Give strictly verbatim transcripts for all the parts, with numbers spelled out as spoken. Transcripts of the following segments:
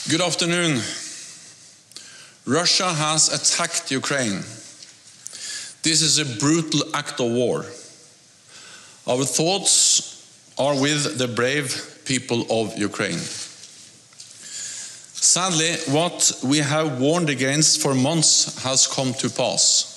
Good afternoon. Russia has attacked Ukraine. This is a brutal act of war. Our thoughts are with the brave people of Ukraine. Sadly, what we have warned against for months has come to pass.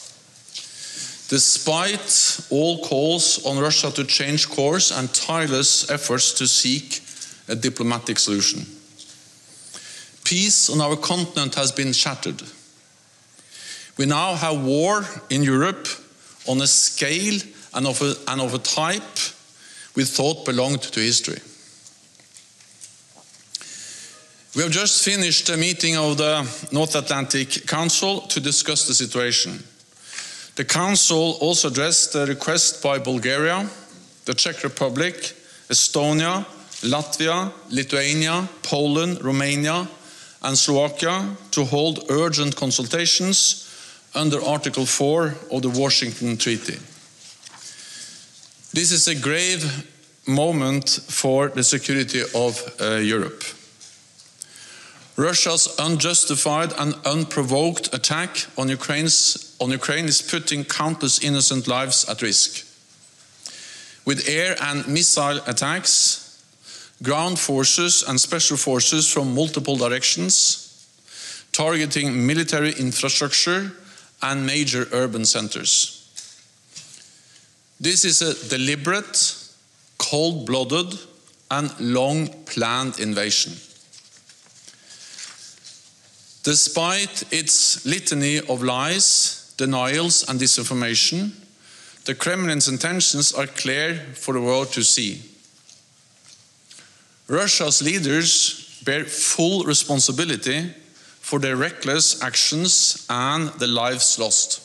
Despite all calls on Russia to change course and tireless efforts to seek a diplomatic solution, peace on our continent has been shattered. We now have war in Europe on a scale and of a, and of a type we thought belonged to history. We have just finished a meeting of the North Atlantic Council to discuss the situation. The Council also addressed the request by Bulgaria, the Czech Republic, Estonia, Latvia, Lithuania, Poland, Romania, and Slovakia to hold urgent consultations under Article four of the Washington Treaty. This is a grave moment for the security of uh, Europe. Russia's unjustified and unprovoked attack on, Ukraine's, on Ukraine is putting countless innocent lives at risk. With air and missile attacks, ground forces and special forces from multiple directions, targeting military infrastructure and major urban centers. This is a deliberate, cold-blooded, and long-planned invasion. Despite its litany of lies, denials, and disinformation, the Kremlin's intentions are clear for the world to see. Russia's leaders bear full responsibility for their reckless actions and the lives lost.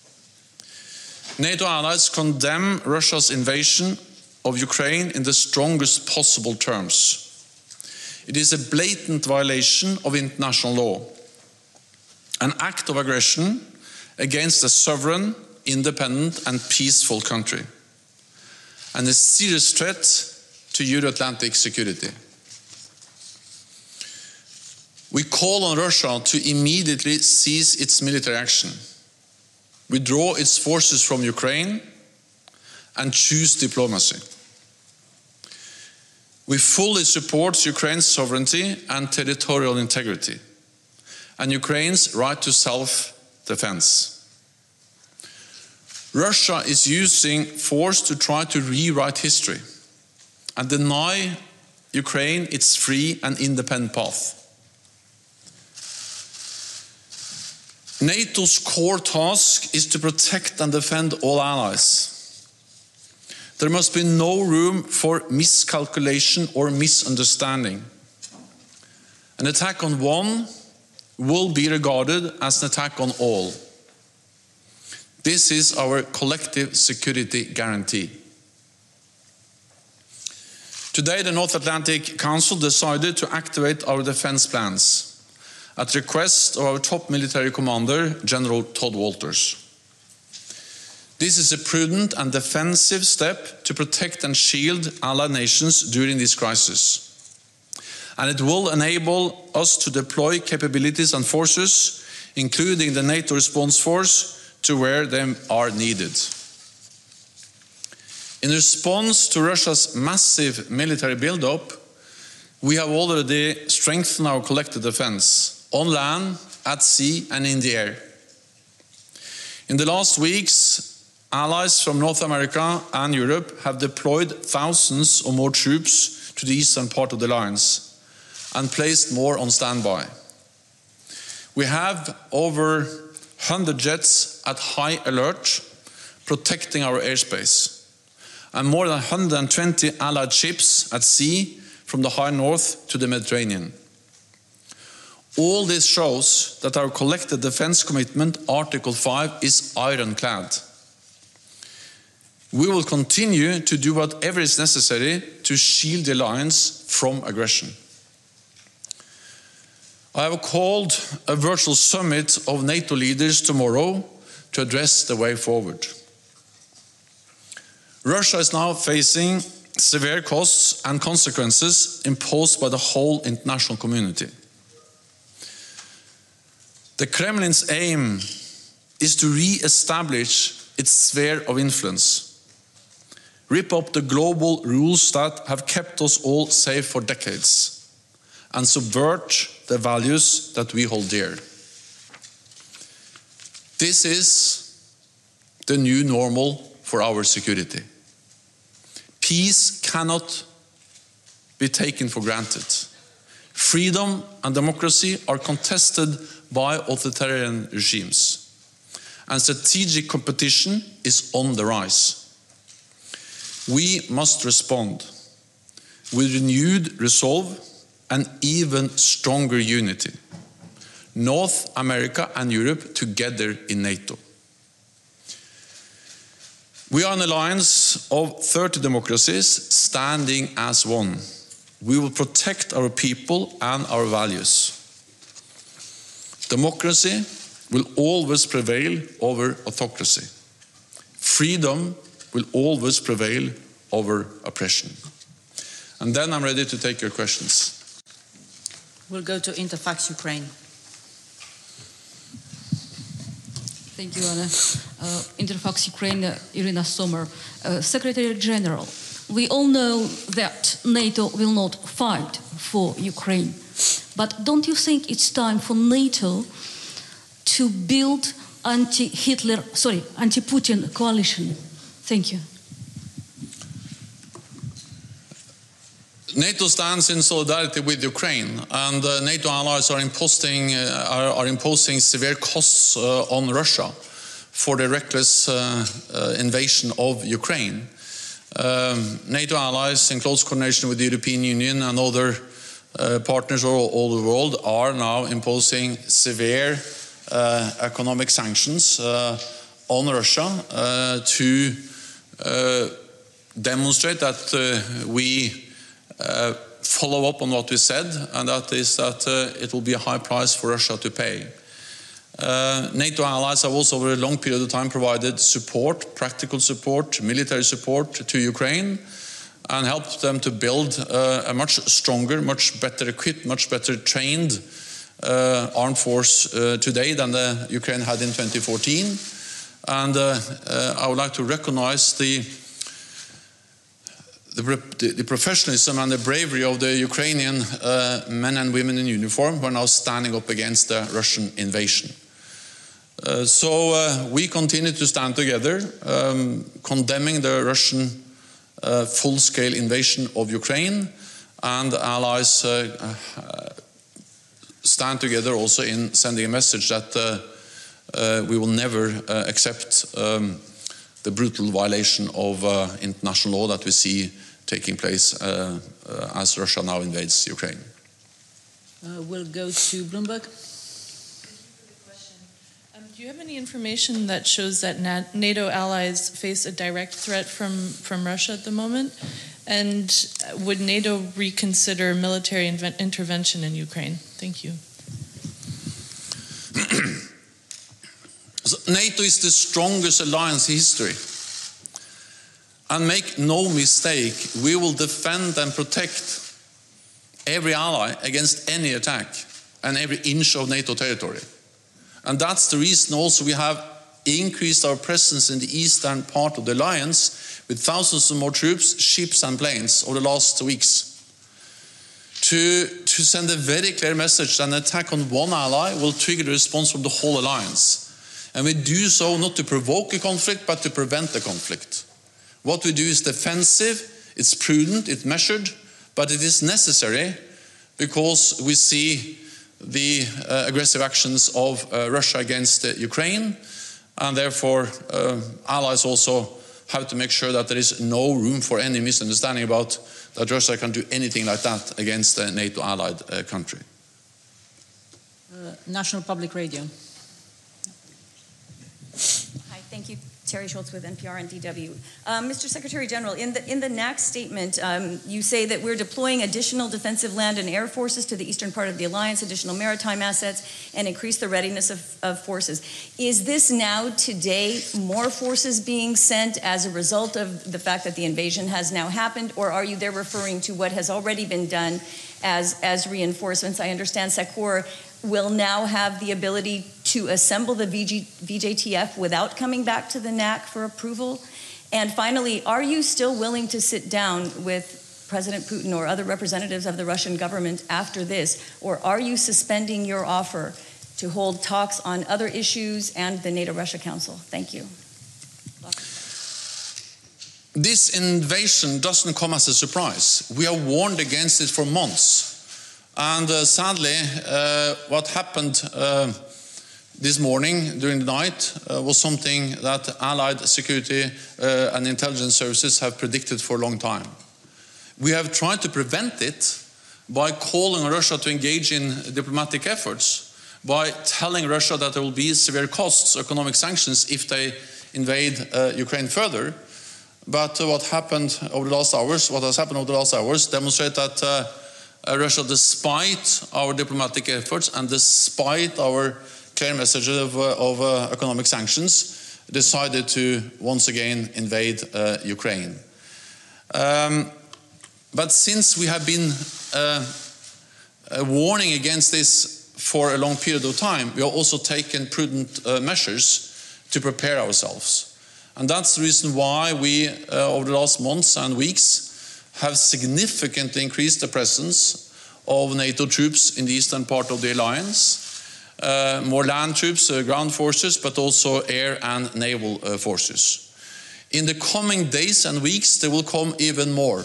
NATO allies condemn Russia's invasion of Ukraine in the strongest possible terms. It is a blatant violation of international law, an act of aggression against a sovereign, independent, and peaceful country, and a serious threat to Euro-Atlantic security. We call on Russia to immediately cease its military action, withdraw its forces from Ukraine, and choose diplomacy. We fully support Ukraine's sovereignty and territorial integrity, and Ukraine's right to self-defense. Russia is using force to try to rewrite history and deny Ukraine its free and independent path. NATO's core task is to protect and defend all allies. There must be no room for miscalculation or misunderstanding. An attack on one will be regarded as an attack on all. This is our collective security guarantee. Today, the North Atlantic Council decided to activate our defense plans at the request of our top military commander, General Todd Walters. This is a prudent and defensive step to protect and shield allied nations during this crisis. And it will enable us to deploy capabilities and forces, including the NATO response force, to where they are needed. In response to Russia's massive military buildup, we have already strengthened our collective defense, on land, at sea, and in the air. In the last weeks, allies from North America and Europe have deployed thousands or more troops to the eastern part of the alliance and placed more on standby. We have over one hundred jets at high alert, protecting our airspace, and more than one hundred twenty allied ships at sea from the high north to the Mediterranean. All this shows that our collective defense commitment, Article five, is ironclad. We will continue to do whatever is necessary to shield the alliance from aggression. I have called a virtual summit of NATO leaders tomorrow to address the way forward. Russia is now facing severe costs and consequences imposed by the whole international community. The Kremlin's aim is to re-establish its sphere of influence, rip up the global rules that have kept us all safe for decades, and subvert the values that we hold dear. This is the new normal for our security. Peace cannot be taken for granted. Freedom and democracy are contested by authoritarian regimes, and strategic competition is on the rise. We must respond with renewed resolve and even stronger unity. North America and Europe together in NATO. We are an alliance of thirty democracies standing as one. We will protect our people and our values. Democracy will always prevail over autocracy. Freedom will always prevail over oppression. And then I'm ready to take your questions. We'll go to Interfax Ukraine. Thank you, Anna. Uh, Interfax Ukraine, uh, Irina Sommer. Uh, Secretary General, we all know that NATO will not fight for Ukraine. But don't you think it's time for NATO to build anti-Hitler, sorry, anti-Putin coalition? Thank you. NATO stands in solidarity with Ukraine, and uh, NATO allies are imposing, uh, are, are imposing severe costs uh, on Russia for the reckless uh, uh, invasion of Ukraine. Um, NATO allies, in close coordination with the European Union and other uh, partners all, all over the world, are now imposing severe uh, economic sanctions uh, on Russia uh, to uh, demonstrate that uh, we Uh, follow up on what we said, and that is that uh, it will be a high price for Russia to pay. Uh, NATO allies have also over a long period of time provided support, practical support, military support to Ukraine, and helped them to build uh, a much stronger, much better equipped, much better trained uh, armed force uh, today than the Ukraine had in twenty fourteen. And uh, uh, I would like to recognize the The, the professionalism and the bravery of the Ukrainian uh, men and women in uniform who are now standing up against the Russian invasion. Uh, so uh, we continue to stand together, um, condemning the Russian uh, full-scale invasion of Ukraine, and allies uh, uh, stand together also in sending a message that uh, uh, we will never uh, accept um, the brutal violation of uh, international law that we see taking place uh, uh, as Russia now invades Ukraine. Uh, we'll go to Bloomberg. Um, do you have any information that shows that NATO allies face a direct threat from, from Russia at the moment? And would NATO reconsider military intervention in Ukraine? Thank you. So NATO is the strongest alliance in history. And make no mistake, we will defend and protect every ally against any attack and every inch of NATO territory. And that's the reason also we have increased our presence in the eastern part of the alliance with thousands of more troops, ships and planes over the last weeks. To, to send a very clear message that an attack on one ally will trigger the response from the whole alliance. And we do so not to provoke a conflict, but to prevent the conflict. What we do is defensive, it's prudent, it's measured, but it is necessary because we see the uh, aggressive actions of uh, Russia against uh, Ukraine, and therefore uh, allies also have to make sure that there is no room for any misunderstanding about that Russia can do anything like that against a NATO allied uh, country. Uh, National Public Radio. Hi, thank you. Terry Schultz with N P R and D W. Um, Mister Secretary General, in the, in the N A C statement, um, you say that we're deploying additional defensive land and air forces to the eastern part of the alliance, additional maritime assets, and increase the readiness of, of forces. Is this now, today, more forces being sent as a result of the fact that the invasion has now happened, or are you there referring to what has already been done as, as reinforcements? I understand SACEUR will now have the ability to assemble the V G, V J T F without coming back to the N A C for approval? And finally, are you still willing to sit down with President Putin or other representatives of the Russian government after this, or are you suspending your offer to hold talks on other issues and the NATO-Russia Council? Thank you. This invasion doesn't come as a surprise. We have warned against it for months. And uh, sadly, uh, what happened uh, this morning during the night uh, was something that Allied security uh, and intelligence services have predicted for a long time. We have tried to prevent it by calling on Russia to engage in diplomatic efforts, by telling Russia that there will be severe costs, economic sanctions, if they invade uh, Ukraine further. But uh, what happened over the last hours, what has happened over the last hours, demonstrate that uh, uh, Russia, despite our diplomatic efforts and despite our clear message of, uh, of uh, economic sanctions, decided to once again invade uh, Ukraine. Um, but since we have been uh, uh, warning against this for a long period of time, we have also taken prudent uh, measures to prepare ourselves. And that's the reason why we, uh, over the last months and weeks, have significantly increased the presence of NATO troops in the eastern part of the alliance. Uh, more land troops, uh, ground forces, but also air and naval uh, forces. In the coming days and weeks, there will come even more.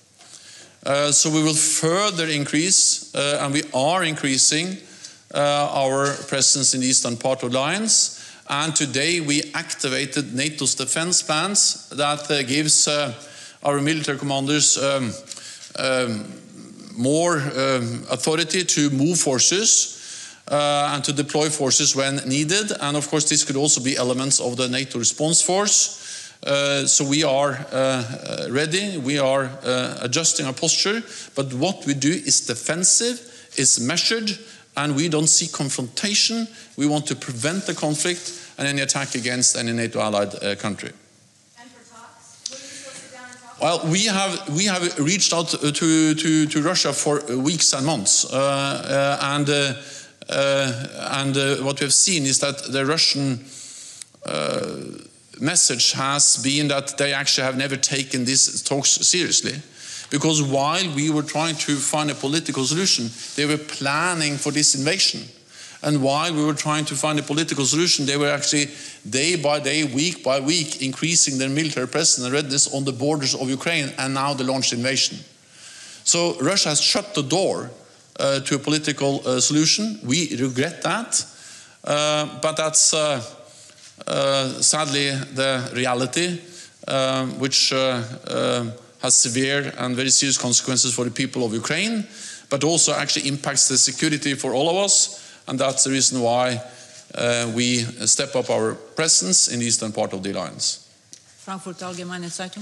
Uh, so we will further increase, uh, and we are increasing, uh, our presence in the eastern part of the alliance. And today we activated NATO's defense plans that uh, gives uh, our military commanders um, um, more um, authority to move forces uh, and to deploy forces when needed. And of course this could also be elements of the NATO response force. Uh, so we are uh, ready, we are uh, adjusting our posture, but what we do is defensive, is measured, and we don't see confrontation. We want to prevent the conflict and any attack against any NATO allied uh, country. And for talks? Will you still sit down and talk? Well, we have we have reached out to to, to Russia for weeks and months, uh, uh, and uh, uh, and uh, what we have seen is that the Russian uh, message has been that they actually have never taken these talks seriously. Because while we were trying to find a political solution, they were planning for this invasion. And while we were trying to find a political solution, they were actually day by day, week by week, increasing their military presence and readiness on the borders of Ukraine, and now the launched invasion. So Russia has shut the door uh, to a political uh, solution. We regret that, uh, but that's uh, uh, sadly the reality, uh, which uh, uh, has severe and very serious consequences for the people of Ukraine, but also actually impacts the security for all of us. And that's the reason why uh, we step up our presence in the eastern part of the alliance. Frankfurt Allgemeine Zeitung.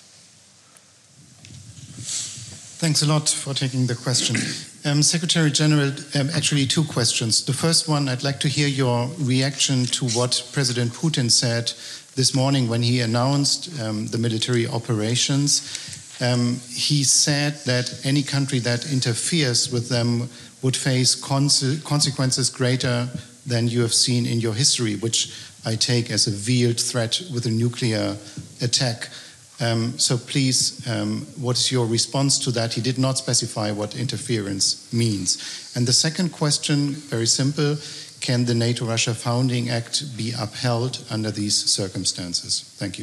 Thanks a lot for taking the question. Um, Secretary General, um, actually two questions. The first one, I'd like to hear your reaction to what President Putin said this morning when he announced um, the military operations. Um, he said that any country that interferes with them would face conse consequences greater than you have seen in your history, which I take as a veiled threat with a nuclear attack. Um, so please, um, what is your response to that? He did not specify what interference means. And the second question, very simple, can the NATO-Russia Founding Act be upheld under these circumstances? Thank you.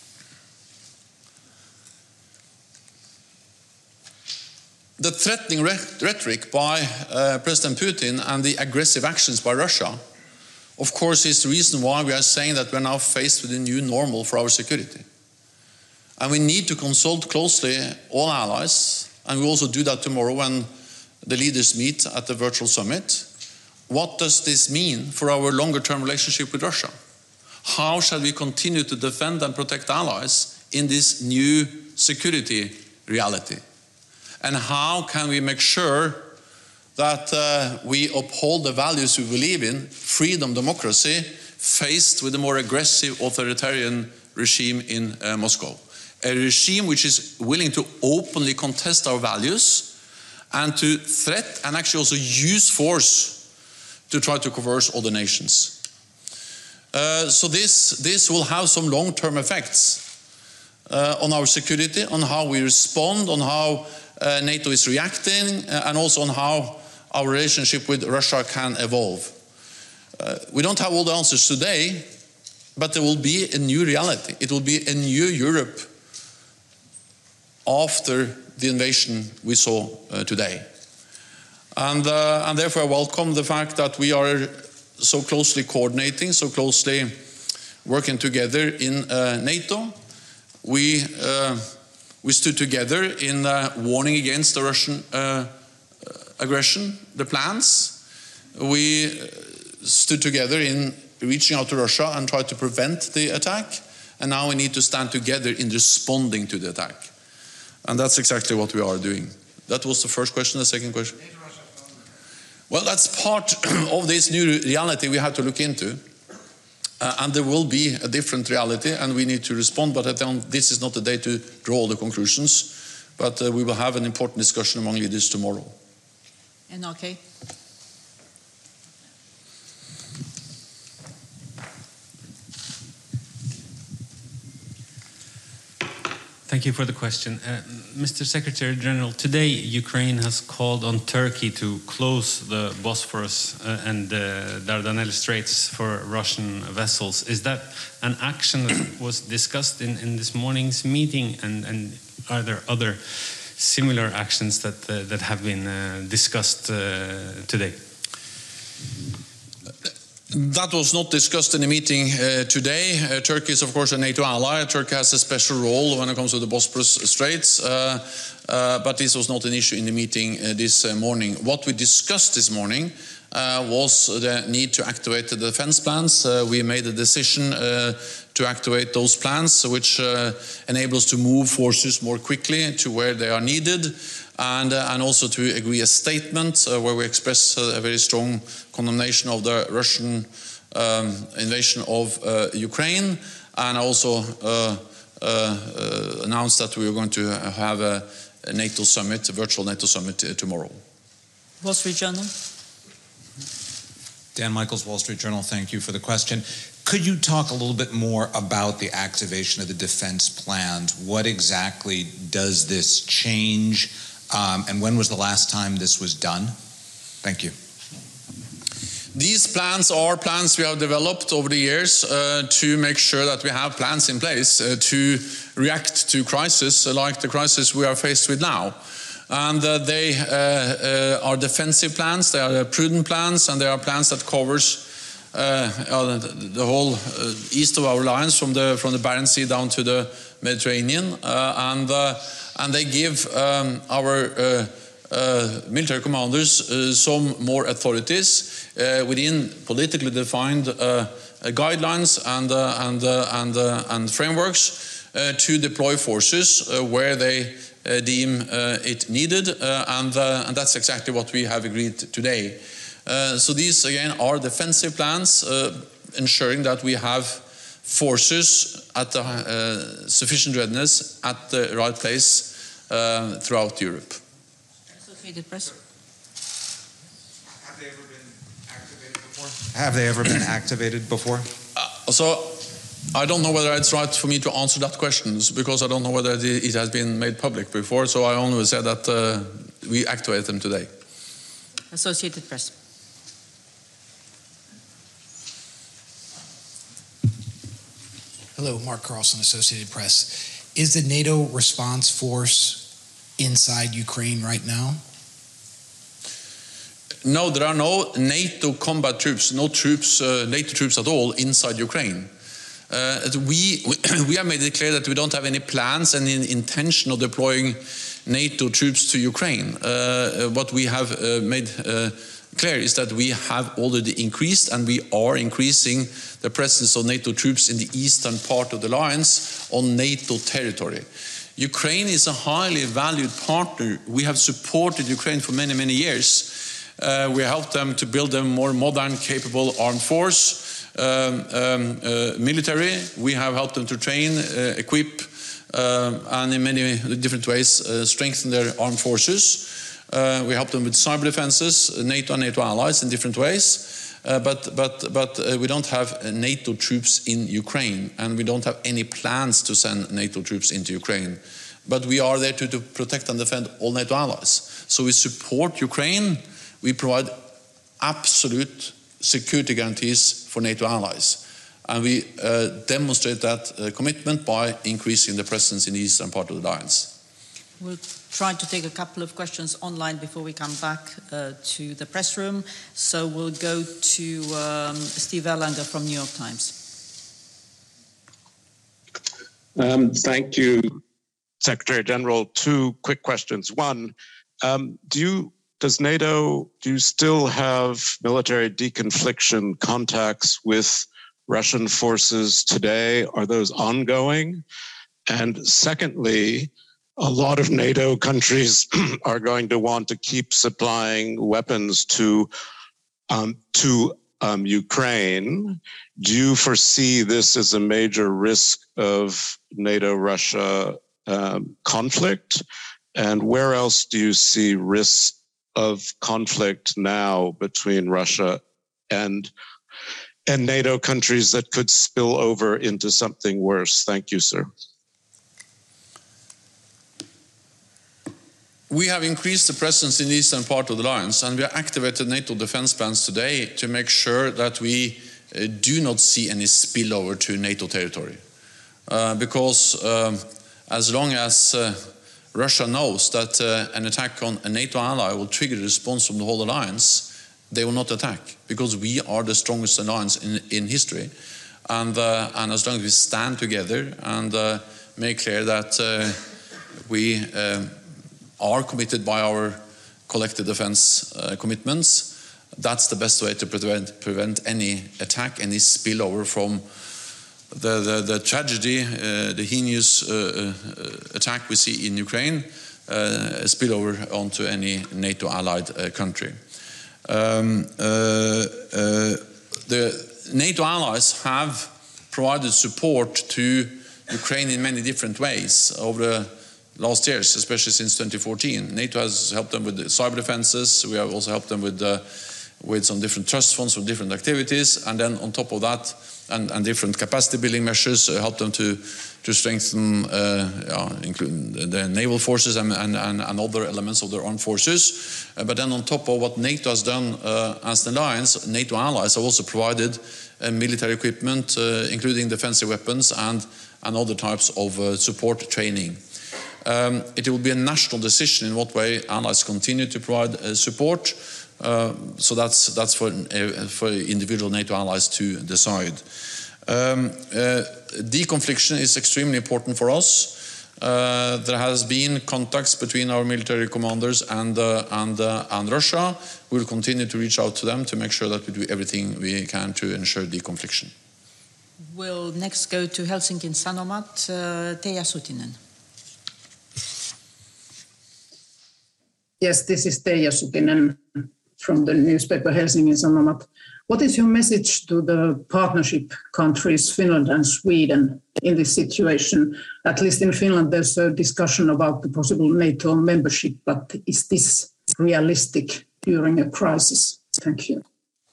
The threatening rhetoric by uh, President Putin and the aggressive actions by Russia, of course, is the reason why we are saying that we are now faced with a new normal for our security. And we need to consult closely all allies, and we also do that tomorrow when the leaders meet at the virtual summit. What does this mean for our longer-term relationship with Russia? How shall we continue to defend and protect allies in this new security reality? And how can we make sure that uh, we uphold the values we believe in, freedom, democracy, faced with a more aggressive authoritarian regime in uh, Moscow? A regime which is willing to openly contest our values and to threat and actually also use force to try to coerce other nations. Uh, so this, this will have some long-term effects uh, on our security, on how we respond, on how uh, NATO is reacting, uh, and also on how our relationship with Russia can evolve. Uh, we don't have all the answers today, but there will be a new reality. It will be a new Europe after the invasion we saw uh, today. And, uh, and therefore I welcome the fact that we are so closely coordinating, so closely working together in uh, NATO. We, uh, we stood together in uh, warning against the Russian uh, aggression, the plans. We stood together in reaching out to Russia and try to prevent the attack. And now we need to stand together in responding to the attack. And that's exactly what we are doing. That was the first question. The second question? Well, that's part of this new reality we have to look into. Uh, and there will be a different reality, and we need to respond. But I don't, this is not the day to draw all the conclusions. But uh, we will have an important discussion among leaders tomorrow. And okay. Thank you for the question. Uh, Mister Secretary General, today Ukraine has called on Turkey to close the Bosphorus uh, and the Dardanelles Straits for Russian vessels. Is that an action that was discussed in, in this morning's meeting, and, and are there other similar actions that, uh, that have been uh, discussed uh, today? That was not discussed in the meeting uh, today. Uh, Turkey is, of course, a NATO ally. Turkey has a special role when it comes to the Bosporus Straits, uh, uh, but this was not an issue in the meeting uh, this uh, morning. What we discussed this morning uh, was the need to activate the defense plans. Uh, we made a decision uh, to activate those plans, which uh, enable us to move forces more quickly to where they are needed, and, uh, and also to agree a statement uh, where we express uh, a very strong condemnation of the Russian um, invasion of uh, Ukraine, and also uh, uh, uh, announced that we are going to have a, a NATO summit, a virtual NATO summit uh, tomorrow. Wall Street Journal. Dan Michaels, Wall Street Journal, thank you for the question. Could you talk a little bit more about the activation of the defense plans? What exactly does this change, um, and when was the last time this was done? Thank you. These plans are plans we have developed over the years uh, to make sure that we have plans in place uh, to react to crises like the crisis we are faced with now. And uh, they uh, uh, are defensive plans, they are prudent plans, and they are plans that covers uh, uh, the whole uh, east of our lines, from the from the Barents Sea down to the Mediterranean, uh, and uh, and they give um, our uh, uh, military commanders uh, some more authorities uh, within politically defined uh, guidelines and uh, and uh, and uh, and frameworks uh, to deploy forces uh, where they Uh, deem uh, it needed, uh, and, uh, and that's exactly what we have agreed today. Uh, so these again are defensive plans, uh, ensuring that we have forces at the, uh, sufficient readiness at the right place uh, throughout Europe. Associated Press. Have they ever been activated before? Have they ever been activated before? Uh, so. I don't know whether it's right for me to answer that question, because I don't know whether it has been made public before, so I only said that uh, we activate them today. Associated Press. Hello, Mark Carlson, Associated Press. Is the NATO response force inside Ukraine right now? No, there are no NATO combat troops, no troops, uh, NATO troops at all inside Ukraine. Uh, we, we have made it clear that we don't have any plans and any intention of deploying NATO troops to Ukraine. Uh, what we have uh, made uh, clear is that we have already increased, and we are increasing the presence of NATO troops in the eastern part of the alliance on NATO territory. Ukraine is a highly valued partner. We have supported Ukraine for many, many years. Uh, we helped them to build a more modern, capable armed force. Um, um, uh, military, we have helped them to train, uh, equip, uh, and in many different ways uh, strengthen their armed forces. Uh, we help them with cyber defenses, NATO and NATO allies in different ways. Uh, but but, but uh, we don't have uh, NATO troops in Ukraine, and we don't have any plans to send NATO troops into Ukraine. But we are there to, to protect and defend all NATO allies. So we support Ukraine. We provide absolute security guarantees for NATO allies. And we uh, demonstrate that uh, commitment by increasing the presence in the eastern part of the alliance. We'll try to take a couple of questions online before we come back uh, to the press room. So we'll go to um, Steve Erlanger from New York Times. Um, thank you, Secretary General. Two quick questions. One, um, do you, does NATO, do you still have military deconfliction contacts with Russian forces today? Are those ongoing? And secondly, a lot of NATO countries are going to want to keep supplying weapons to um, to um, Ukraine. Do you foresee this as a major risk of NATO-Russia um, conflict? And where else do you see risks of conflict now between Russia and and NATO countries that could spill over into something worse? Thank you, sir. We have increased the presence in the eastern part of the alliance, and we have activated NATO defense plans today to make sure that we uh, do not see any spillover to NATO territory. Uh, because um, as long as uh, Russia knows that uh, an attack on a NATO ally will trigger a response from the whole alliance, they will not attack, because we are the strongest alliance in, in history. And, uh, and as long as we stand together and uh, make clear that uh, we uh, are committed by our collective defense uh, commitments, that's the best way to prevent, prevent any attack, any spillover from the, the, the tragedy, uh, the heinous uh, uh, attack we see in Ukraine, uh, spillover onto any NATO allied uh, country. Um, uh, uh, the NATO allies have provided support to Ukraine in many different ways over the last years, especially since twenty fourteen. NATO has helped them with the cyber defenses. We have also helped them with uh, with some different trust funds for different activities, and then on top of that, and, and different capacity building measures, uh, help them to to strengthen, uh, yeah, including the naval forces and, and, and, and other elements of their armed forces. Uh, but then on top of what NATO has done uh, as an alliance, NATO allies have also provided uh, military equipment, uh, including defensive weapons and, and other types of uh, support training. Um, it will be a national decision in what way allies continue to provide uh, support. Uh, so that's, that's for, uh, for individual NATO allies to decide. Um, uh, deconfliction is extremely important for us. Uh, there has been contacts between our military commanders and, uh, and, uh, and Russia. We will continue to reach out to them to make sure that we do everything we can to ensure deconfliction. We'll next go to Helsinki Sanomat, uh, Teija Sutinen. Yes, this is Teija Sutinen from the newspaper Helsingin Sanomat. What is your message to the partnership countries, Finland and Sweden, in this situation? At least in Finland, there's a discussion about the possible NATO membership, but is this realistic during a crisis? Thank you.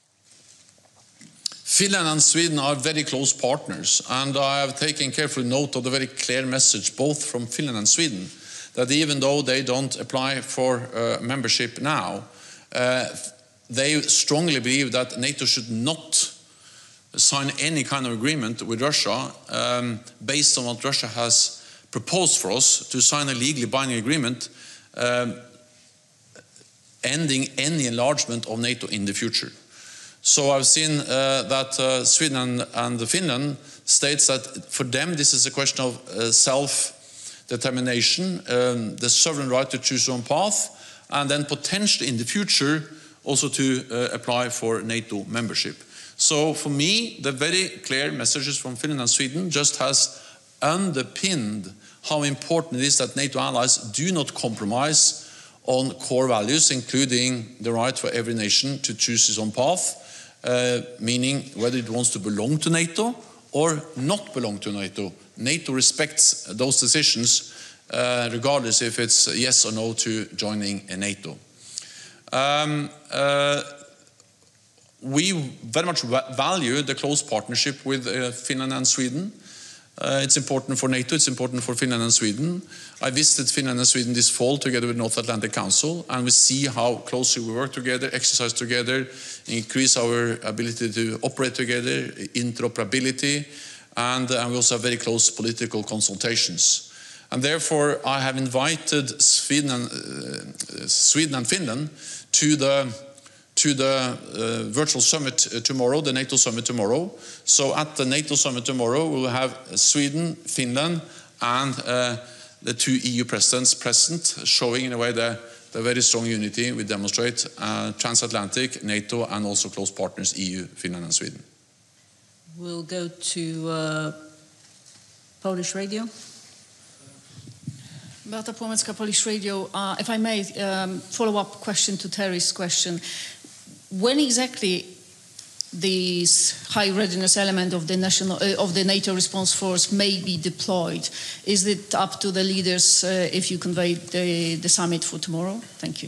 Finland and Sweden are very close partners, and I have taken careful note of the very clear message both from Finland and Sweden, that even though they don't apply for uh, membership now, uh, they strongly believe that NATO should not sign any kind of agreement with Russia um, based on what Russia has proposed for us to sign a legally binding agreement um, ending any enlargement of NATO in the future. So I've seen uh, that uh, Sweden and, and Finland states that for them this is a question of uh, self-determination, um, the sovereign right to choose their own path, and then potentially in the future also to uh, apply for NATO membership. So for me, the very clear messages from Finland and Sweden just has underpinned how important it is that NATO allies do not compromise on core values, including the right for every nation to choose its own path, uh, meaning whether it wants to belong to NATO or not belong to NATO. NATO respects those decisions uh, regardless if it's yes or no to joining NATO. Um, uh, we very much value the close partnership with uh, Finland and Sweden. Uh, it's important for NATO, it's important for Finland and Sweden. I visited Finland and Sweden this fall together with North Atlantic Council, and we see how closely we work together, exercise together, increase our ability to operate together, interoperability, and, and we also have very close political consultations. And therefore, I have invited Sweden and, uh, Sweden and Finland to the to the uh, virtual summit uh, tomorrow, the NATO summit tomorrow. So at the NATO summit tomorrow, we will have Sweden, Finland, and uh, the two E U presidents present, showing in a way the, the very strong unity we demonstrate, uh, transatlantic, NATO, and also close partners, E U, Finland, and Sweden. We'll go to uh, Polish radio. Beata Płomecka, Polish Radio. Uh, if I may, um, follow-up question to Terry's question. When exactly this high readiness element of the national uh, of the NATO response force may be deployed? Is it up to the leaders uh, if you convey the, the summit for tomorrow? Thank you.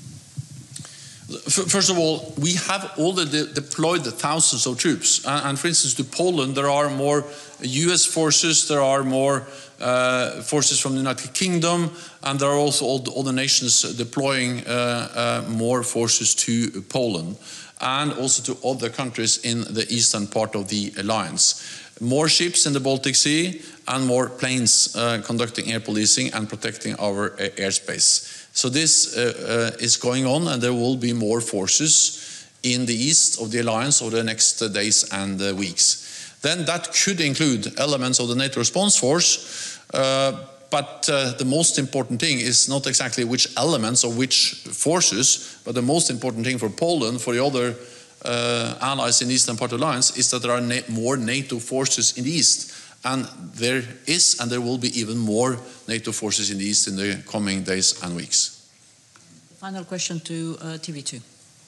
First of all, we have already deployed thousands of troops. And for instance, to Poland, there are more U S forces, there are more uh, forces from the United Kingdom, and there are also all the other nations deploying uh, uh, more forces to Poland, and also to other countries in the eastern part of the alliance. More ships in the Baltic Sea, and more planes uh, conducting air policing and protecting our uh, airspace. So this uh, uh, is going on, and there will be more forces in the east of the alliance over the next uh, days and uh, weeks. Then that could include elements of the NATO response force, uh, but uh, the most important thing is not exactly which elements or which forces, but the most important thing for Poland, for the other uh, allies in the eastern part of the alliance, is that there are na more NATO forces in the east. And there is, and there will be even more NATO forces in the east in the coming days and weeks. Final question to uh, T V two.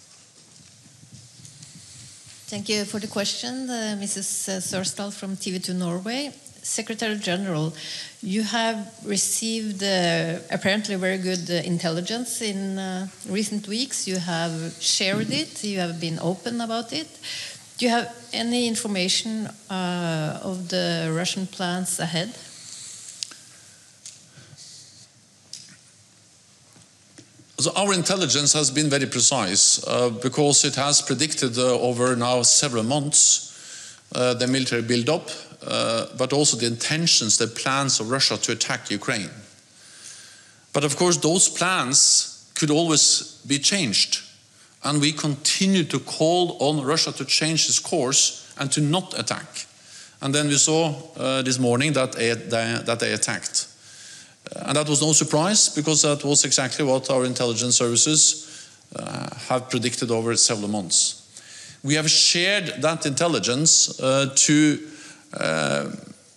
Thank you for the question, uh, Missus Sørsdahl from T V two Norway. Secretary General, you have received uh, apparently very good uh, intelligence in uh, recent weeks. You have shared it, you have been open about it. Do you have any information uh, of the Russian plans ahead? So our intelligence has been very precise uh, because it has predicted uh, over now several months uh, the military build-up, uh, but also the intentions, the plans of Russia to attack Ukraine. But of course, those plans could always be changed. And we continue to call on Russia to change its course and to not attack. And then we saw uh, this morning that they, that they attacked. Uh, and that was no surprise, because that was exactly what our intelligence services uh, have predicted over several months. We have shared that intelligence uh, to uh,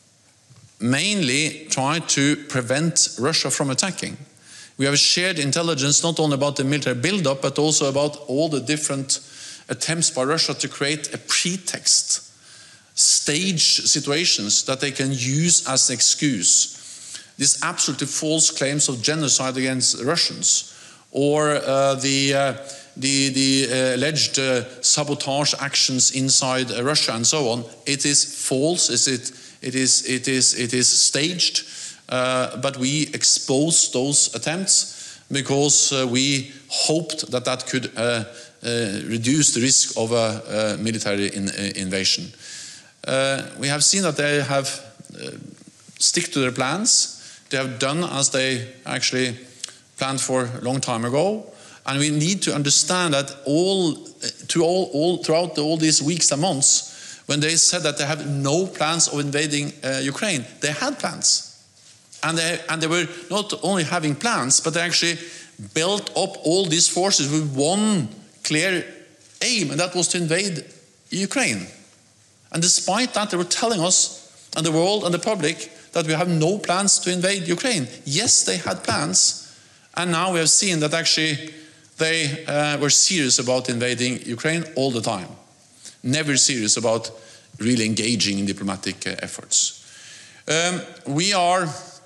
mainly try to prevent Russia from attacking. We have shared intelligence not only about the military build-up, but also about all the different attempts by Russia to create a pretext, stage situations that they can use as an excuse. These absolutely false claims of genocide against Russians, or uh, the, uh, the, the uh, alleged uh, sabotage actions inside uh, Russia and so on. It is false, is it, it, is, it, is, it is staged. Uh, but we exposed those attempts because uh, we hoped that that could uh, uh, reduce the risk of a, a military in, uh, invasion. Uh, we have seen that they have uh, stick to their plans. They have done as they actually planned for a long time ago. And we need to understand that all, to all, all throughout all these weeks and months, when they said that they have no plans of invading uh, Ukraine, they had plans. And they, and they were not only having plans, but they actually built up all these forces with one clear aim, and that was to invade Ukraine. And despite that, they were telling us and the world and the public that we have no plans to invade Ukraine. Yes, they had plans, and now we have seen that actually they uh, were serious about invading Ukraine all the time. Never serious about really engaging in diplomatic uh, efforts. Um, we are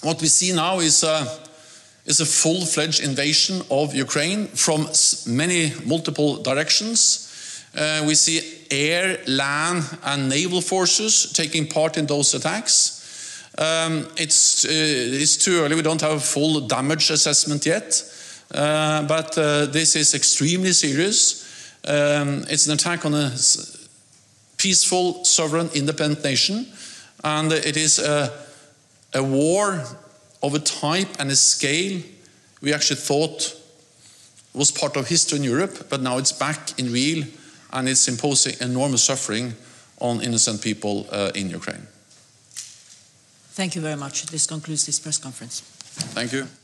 what we see now is a, is a full-fledged invasion of Ukraine from many multiple directions. Uh, we see air, land, and naval forces taking part in those attacks. Um, it's, uh, it's too early, we don't have a full damage assessment yet, uh, but uh, this is extremely serious. Um, it's an attack on a peaceful, sovereign, independent nation, and it is a, a war of a type and a scale we actually thought was part of history in Europe, but now it's back in real, and it's imposing enormous suffering on innocent people uh, in Ukraine. Thank you very much. This concludes this press conference. Thank you.